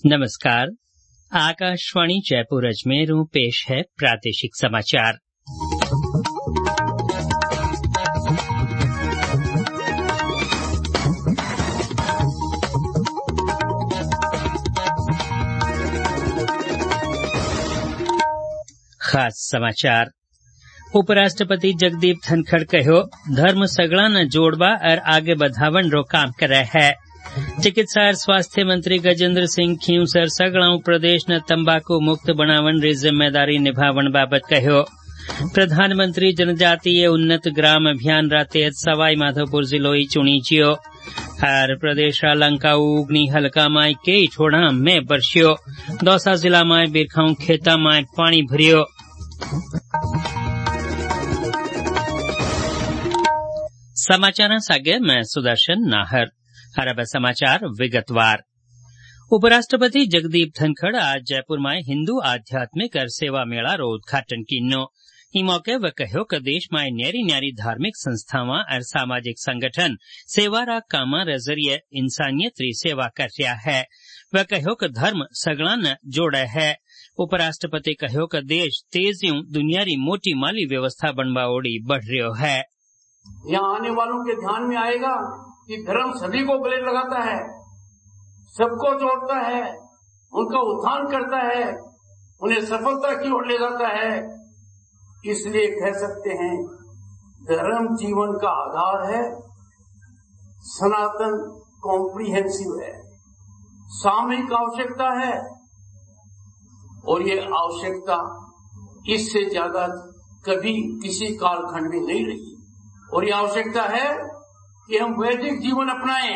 नमस्कार। आकाशवाणी जयपुर अजमेर पेश है प्रादेशिक समाचार। खास समाचार। उपराष्ट्रपति जगदीप धनखड़ कहो, धर्म सगड़ा न जोड़वा और आगे बढ़ावन रो काम करे है। चिकित्सा और स्वास्थ्य मंत्री गजेंद्र सिंह खींवसर सगड़ाऊ प्रदेश न तंबाकू मुक्त बनावन री जिम्मेदारी निभावन बाबत कहो। प्रधानमंत्री जनजातीय उन्नत ग्राम अभियान रा तहत सवाई माधोपुर जिलोई चुनीचियो और प्रदेश रा लंका उगनी हल्का माय कई ठोड़ा में बरसियो। दौसा जिला माय बिरखाऊ खेता माय पानी भरियो। समाचार सागे मैं सुदर्शन नाहर। अरब समाचार विगतवार। उपराष्ट्रपति जगदीप धनखड़ आज जयपुर में हिंदू आध्यात्मिक और सेवा मेला रो उद्घाटन किन्नो। ई मौके व कहो कि देश में न्यारी न्यारी धार्मिक संस्थावां और सामाजिक संगठन सेवा रा कामा रे जरिए इंसानियत री सेवा कर रहा है। व कहो कि धर्म सगड़ा न जोड़े है। उपराष्ट्रपति कहो कि देश तेजियों दुनिया री मोटी माली व्यवस्था बनवा ओड़ी बढ़ रहो है। यहाँ आने वालों के ध्यान में आएगा कि धर्म सभी को गले लगाता है, सबको जोड़ता है, उनका उत्थान करता है, उन्हें सफलता की ओर ले जाता है। इसलिए कह सकते हैं धर्म जीवन का आधार है, सनातन कॉम्प्रिहेंसिव है, सामूहिक आवश्यकता है और ये आवश्यकता इससे ज्यादा कभी किसी कालखंड में नहीं रही और ये आवश्यकता है कि हम वैदिक जीवन अपनाएं।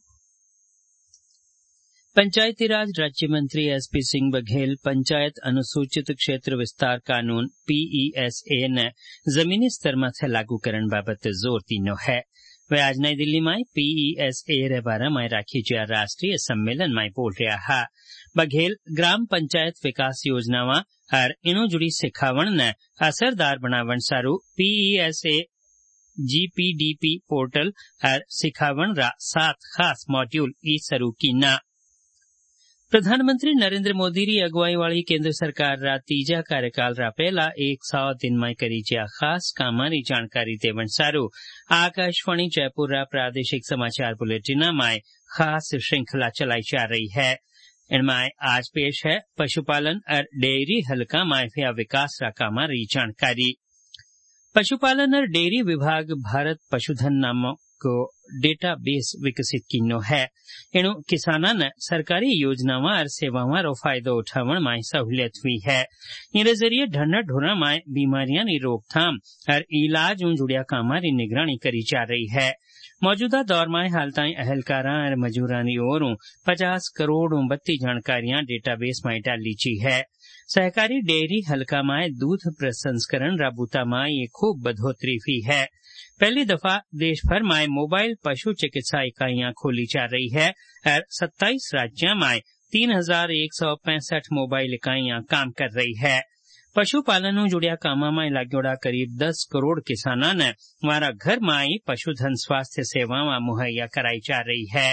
पंचायती राज राज्य मंत्री एसपी सिंह बघेल पंचायत अनुसूचित क्षेत्र विस्तार कानून PESA ने जमीनी स्तर में लागू करण बाबत जोर दीनो है। वे आज नई दिल्ली में PESA रे बारे में राखी जा राष्ट्रीय सम्मेलन में बोल रहा है। बघेल ग्राम पंचायत विकास योजनावां और इनो जुड़ी सिखावण ने असरदार बनावण सारू PESA GPDP पोर्टल और सिखावण रा 7 खास मॉड्यूल ई शुरू कीना। प्रधानमंत्री नरेंद्र मोदी री अगुवाई वाली केंद्र सरकार रा तीजा कार्यकाल रा पहला 100 दिन में करी जा खास कामारी जानकारी देवन सारू आकाशवाणी जयपुर रा प्रादेशिक समाचार बुलेटिन में खास श्रृंखला चलाई जा रही है। इनमें आज पेश है पशुपालन और डेयरी हल्का माफिया विकास रा कामारी जानकारी। पशुपालन और डेयरी विभाग भारत पशुधन नामक को डेटाबेस विकसित किनो है। इनो किसाना ने सरकारी योजनावां और सेवावां रो फायदो उठावण में सहूलियत हुई है। इनके जरिए ढंढा ढोरा में बीमारियां री रोकथाम और इलाज जुड़िया कामा री निगरानी करी जा रही है। मौजूदा दौर में हाल ताईं अहलकारा और मजूरां री ओरों 50 करोड़ बत्ती जानकारियां डेटाबेस में डाली ची है। सहकारी डेयरी हल्का में दूध प्रसंस्करण राबूता में ये खूब बढ़ोतरी हुई है। पहली दफा देश भर में मोबाइल पशु चिकित्सा इकाइयां खोली जा रही है और 27 राज्यों में 3165 मोबाइल इकाइयां काम कर रही है। पशुपालन जुड़िया कामा में लाग्योड़ा करीब 10 करोड़ किसाना ने हमारा घर में ही पशुधन स्वास्थ्य सेवावां मुहैया कराई जा रही है।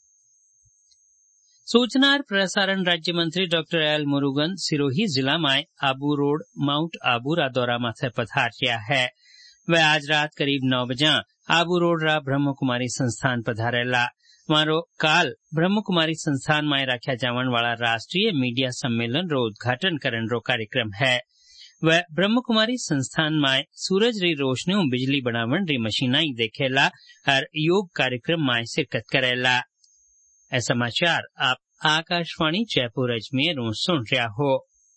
सूचना और प्रसारण राज्य मंत्री डॉक्टर एल मुरुगन सिरोही जिला में आबू रोड माउंट आबू रा दौरा माथे पधार गया है। वह आज रात करीब 9 बजे आबू रोड रा ब्रह्म कुमारी संस्थान पधारेला। मारो काल ब्रह्म कुमारी संस्थान में रखा जावन वाला राष्ट्रीय मीडिया सम्मेलन रो उद्घाटन करण रो कार्यक्रम है। वह ब्रह्म कुमारी संस्थान में सूरज री रोशनी बिजली बनावन री मशीनाई देखेला और योग कार्यक्रम में शिरकत करेला। समाचार आप आकाशवाणी जयपुर अजमेर सुन रहा हो।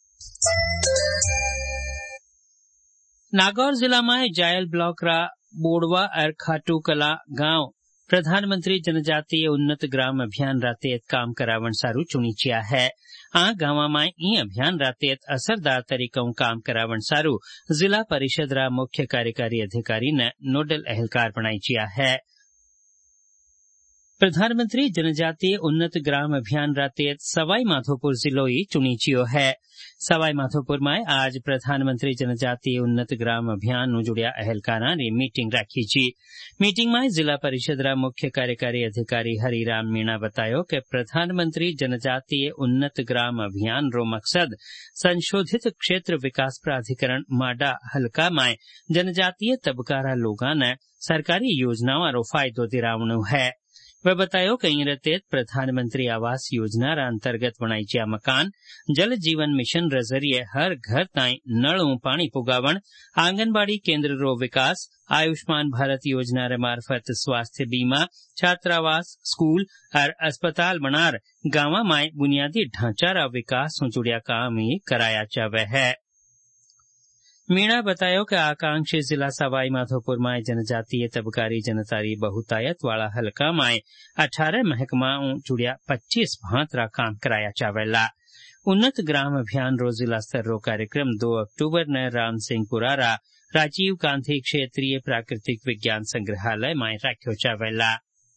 नागौर जिला में जायल ब्लॉक रा बोड़वा और खाटू कला गांव प्रधानमंत्री जनजातीय उन्नत ग्राम अभियान रा तहत काम करावन सारू चुनीचिया है। आ गांव में ई अभियान रा तहत असरदार तरीकों काम करावन सारू जिला परिषद रा मुख्य कार्यकारी अधिकारी ने नोडल अहलकार बनाई चिया है। प्रधानमंत्री जनजातीय उन्नत ग्राम अभियान रातेत सवाई माधोपुर जिलोई चुनीचियो है। सवाई माधोपुर में आज प्रधानमंत्री जनजातीय उन्नत ग्राम अभियान नु जुड़िया अहलकारा ने मीटिंग राखी छी। मीटिंग में जिला परिषद रा मुख्य कार्यकारी अधिकारी हरिराम मीणा बतायो कि प्रधानमंत्री जनजातीय उन्नत ग्राम अभियान रो मकसद संशोधित क्षेत्र विकास प्राधिकरण माडा हल्का में जनजातीय तबकारा लोगा ने सरकारी योजनाओं रो फायदो दिलावणो है। वह बतायो कि रतेत प्रधानमंत्री आवास योजना रा अंतर्गत बनाईच्या मकान, जल जीवन मिशन रे जरिए हर घर ताई नल पानी पुगावण, आंगनबाड़ी केंद्र रो विकास, आयुष्मान भारत योजना रे मार्फत स्वास्थ्य बीमा, छात्रावास, स्कूल और अस्पताल बनार गांवा में बुनियादी ढांचा रा विकास से जुड़िया काम ही कराया जावे है। मीणा बतायो कि आकांक्षी जिला सवाई माधोपुर में जनजातीय तबकारी जनतारी बहुतायत वाला हल्का में 18 महकमाओं जुड़िया 25 भांतरा काम कराया जावेला। उन्नत ग्राम अभियान रो जिला स्तर रो कार्यक्रम 2 अक्टूबर ने राम सिंहपुरा रा राजीव गांधी क्षेत्रीय प्राकृतिक विज्ञान संग्रहालय में राख्यो जावेला।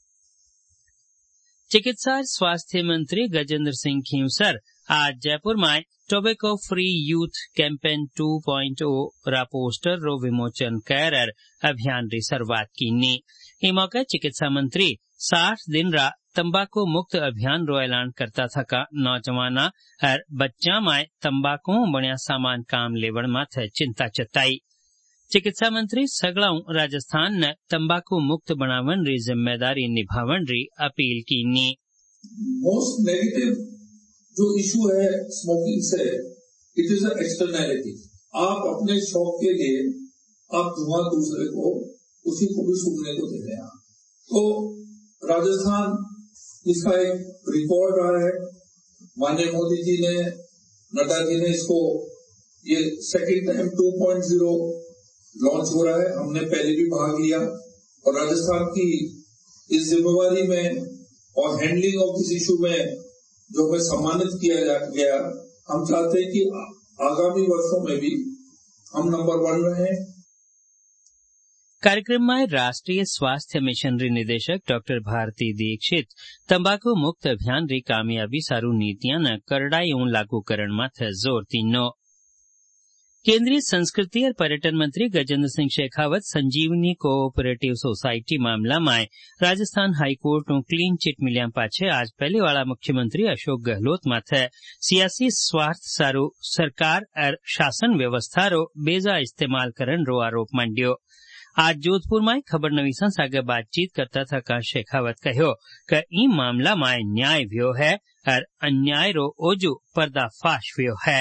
चिकित्सा स्वास्थ्य मंत्री गजेंद्र सिंह खींवसर आज जयपुर में टोबैको फ्री यूथ कैंपेन 2.0 रा पोस्टर रो विमोचन कर अभियान री शुरुआत कीनी। ई मौके चिकित्सा मंत्री 60 दिन रा तंबाकू मुक्त अभियान रो ऐलान करता था। नौजवाना और बच्चा में तंबाकू बनिया सामान काम लेवण माथे चिंता जताई। चिकित्सा मंत्री सगलाऊ राजस्थान ने तंबाकू मुक्त बनावन री जिम्मेदारी निभावन री अपील कीनी। मोस्ट नेगेटिव जो इशू है स्मोकिंग से, इट इज एक्सटर्नैलिटी। आप अपने शौक के लिए आप धुआं दूसरे को उसी को भी सूखने को दे रहे हैं। तो राजस्थान इसका एक रिकॉर्ड रहा है। माननीय मोदी जी ने, नड्डा जी ने इसको ये सेकंड टाइम 2.0 लॉन्च हो रहा है। हमने पहले भी भाग लिया और राजस्थान की इस जिम्मेवारी में और हैंडलिंग ऑफ दिस इशू में जो हमें सम्मानित किया गया, हम चाहते हैं कि आगामी वर्षों में भी हम नंबर 1 रहे। कार्यक्रम में राष्ट्रीय स्वास्थ्य मिशन री निदेशक डॉक्टर भारती दीक्षित तंबाकू मुक्त अभियान री कामयाबी सारू नीतियां न करड़ाई लागू करण माथे जोर तीनो। केंद्रीय संस्कृति और पर्यटन मंत्री गजेंद्र सिंह शेखावत संजीवनी कोऑपरेटिव सोसाइटी मामला में राजस्थान हाईकोर्ट नु क्लीन चिट मिलिया पाछे आज पहले वाला मुख्यमंत्री अशोक गहलोत माथे सियासी स्वार्थ सारू सरकार और शासन व्यवस्था रो बेजा इस्तेमाल करन रो आरोप मांड्यो। आज जोधपुर में खबरनवीसा सागे बातचीत करता था शेखावत कहो कि ई मामला में न्याय व्यो है और अन्याय रो ओजू पर्दाफाश व्यो है।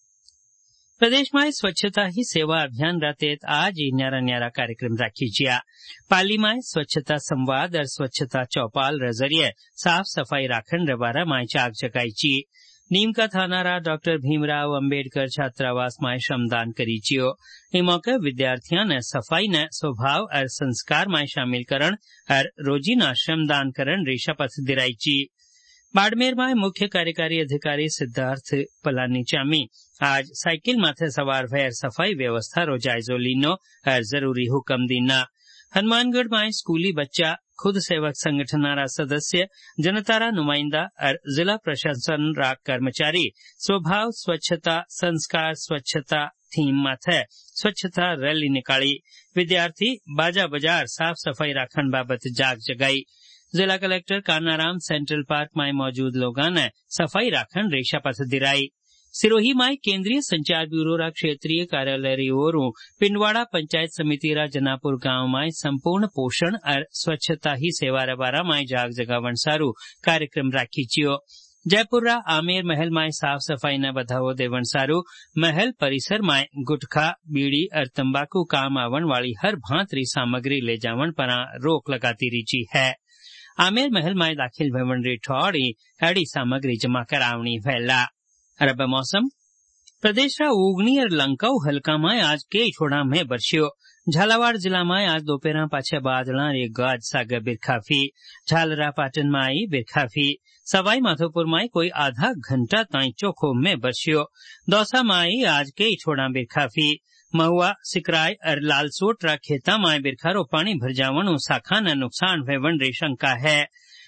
प्रदेश में स्वच्छता ही सेवा अभियान रातेत आज न्यारा न्यारा कार्यक्रम राखी जिया। पाली में स्वच्छता संवाद और स्वच्छता चौपाल रे जरिए साफ सफाई राखन रे बारा में चाक जगाई ची। नीम का थाना रा डॉक्टर भीमराव अंबेडकर छात्रावास में श्रमदान करी चियो। ई मौके विद्यार्थियों ने सफाई ने स्वभाव और संस्कार में शामिल करण और रोजीना श्रमदान करण री शपथ दिलाई ची। बाड़मेर में मुख्य कार्यकारी अधिकारी सिद्धार्थ पलानीचामी आज साइकिल माथे सवार भैर सफाई व्यवस्था रो जायजो लीनो और जरूरी हुक्म दीना। हनुमानगढ़ में स्कूली बच्चा, खुद सेवक संगठन रा सदस्य, जनता रा नुमाइंदा और जिला प्रशासन रा कर्मचारी स्वभाव स्वच्छता संस्कार स्वच्छता थीम माथे स्वच्छता रैली निकाली। विद्यार्थी बाजा बाजार साफ सफाई राखण बाबत जाग जगाई। जिला कलेक्टर कान्नाराम सेंट्रल पार्क में मौजूद लोगों ने सफाई राखण री शपथ दिलाई। सिरोही में केंद्रीय संचार ब्यूरो रा क्षेत्रीय कार्यालय री ओरों पिंडवाड़ा पंचायत समिति रा जनापुर गांव में संपूर्ण पोषण और स्वच्छता ही सेवा रे बारा में जाग जगावण सारू कार्यक्रम राखी चियो। जयपुर रा आमेर महल में साफ सफाई ने बढ़ावो देवण सारू महल परिसर में गुटखा, बीड़ी और तंबाकू काम आवण वाली हर भांतरी सामग्री ले जावण पर रोक लगाती रीची है। आमेर महल में दाखिल भवन री ठौड़ी अड़ी सामग्री जमा करावनी भैला। अरब मौसम प्रदेश रा उगनी और लंकाऊ हल्का में आज कई छोड़ा में बरस्यो। झालावाड़ जिला में आज दोपहर पाछे बादला रे गाज सागे बिरखाफी। झालरा पाटन में आई बिरखाफी। सवाई माधोपुर में कोई आधा घंटा ताई चोखो में बरस्यो। दौसा में आई आज कई छोड़ा बिरखाफी। महुआ, सिकराय और लालसोट रा खेता में बिरखारो पानी भर जावण शाखा न नुकसान भेवण री शंका है।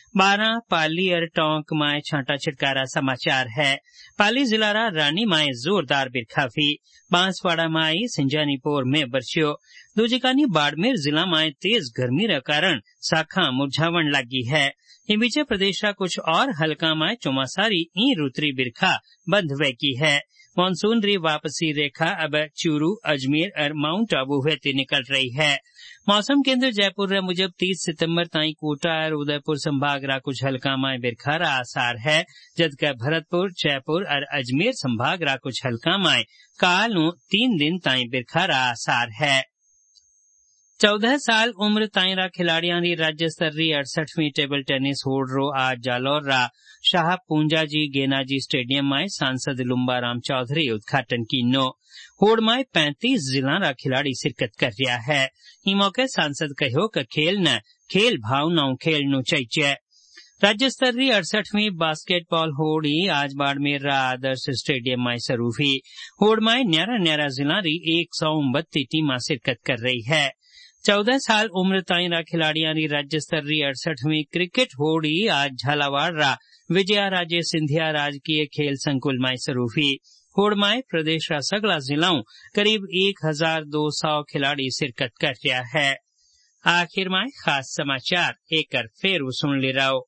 12 पाली और टोंक माए छांटा छिटकारा समाचार है। पाली जिला रानी माए जोरदार बिरखाफी, बांसवाड़ा माए सिंजानीपुर में बरस्यो। दूजिकानी बाड़मेर जिला माए तेज गर्मी रे कारण शाखा मुरझावण लगी है। इन बीचे प्रदेश का कुछ और हल्का माए चौमासारी ई रुतरी बिरखा बंद हुए की है। मानसून री वापसी रेखा अब चूरू, अजमेर और माउंट आबू वेती निकल रही है। मौसम केंद्र जयपुर रे मुजब 30 सितंबर ताई कोटा और उदयपुर संभाग रा कुछ हल्का माए बिरखा रा आसार है, जबकि भरतपुर, जयपुर और अजमेर संभाग रा कुछ हल्का माए काल 3 दिन ताई बिरखा रा आसार है। 14 साल उम्र ताईं रा खिलाड़ियां री राज्य स्तरीय 68वीं टेबल टेनिस होड़ रो आज जालौर रा शाह पूंजाजी गेनाजी स्टेडियम में सांसद लुम्बाराम चौधरी उद्घाटन कीनो। होड़ में 35 जिला रा खिलाड़ी शिरकत कर रहा है। ई मौके सांसद कहो कि खेल न खेल भावनाओं खेलनो चाहिए। राज्य स्तरीय 68वीं बास्केटबॉल होड़ी आज बाड़मेर रा आदर्श स्टेडियम में शुरू हुई। होड़ में न्यारा जिला री 129 टीमां शिरकत कर रही है। 14 साल उम्र ताईं रा खिलाड़ियां री राज्य स्तरीय 68वीं क्रिकेट होड़ी आज झालावाड़ रा विजया राजे सिंधिया राजकीय खेल संकुल में शुरू हुई। होड़ में प्रदेश रा सगला जिलाओं करीब 1200 खिलाड़ी शिरकत कर रहा है। आखिर में खास समाचार एक फिर सुन ले रहो।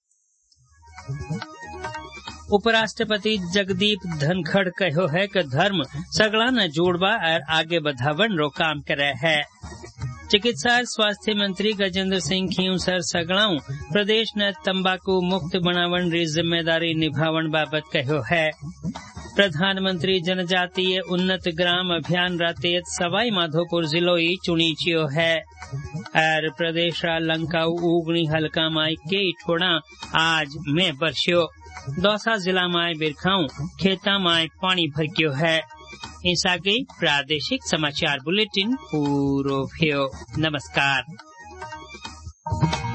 उपराष्ट्रपति जगदीप धनखड़ कहो है कि धर्म सगला न जोड़वा और आगे बढ़ावन रो काम करे है। चिकित्सा और स्वास्थ्य मंत्री गजेंद्र सिंह खींवसर सगलाऊ प्रदेश ने तंबाकू मुक्त बनावन री जिम्मेदारी निभावन बाबत कहो है। प्रधानमंत्री जनजातीय उन्नत ग्राम अभियान रा तहत सवाई माधोपुर जिलो ही चुनी चियो है। और प्रदेश रा लंकाऊ उगनी हल्का माई के ठोड़ा आज में बरस्यो। दौसा जिला माए बिरखाऊ खेता माए पानी भरक्यो है। ऐसा गई प्रादेशिक समाचार बुलेटिन पूरो भयो। नमस्कार।